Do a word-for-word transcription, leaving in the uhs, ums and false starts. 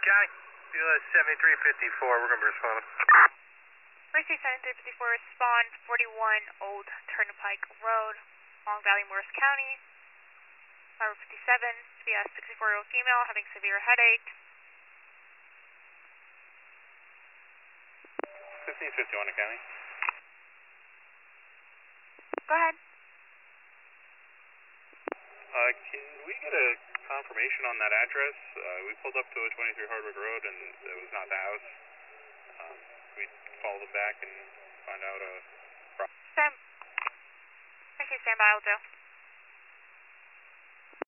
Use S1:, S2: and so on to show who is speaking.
S1: County. U S seventy-three fifty-four, we're going to be responding.
S2: Mercy seventy-three fifty-four, respond forty-one Old Turnpike Road, Long Valley, Morris County. Power fifty-seven, we have sixty-four-year-old female having severe headache.
S3: fifteen fifty-one to County.
S2: Go ahead.
S3: Uh, can we get a confirmation on that address? Uh, we pulled up to a twenty-three Hardwick Road and it was not the house. Um, we follow them back and find out. Uh,
S2: Stand. Thank you, stand by, I'll do.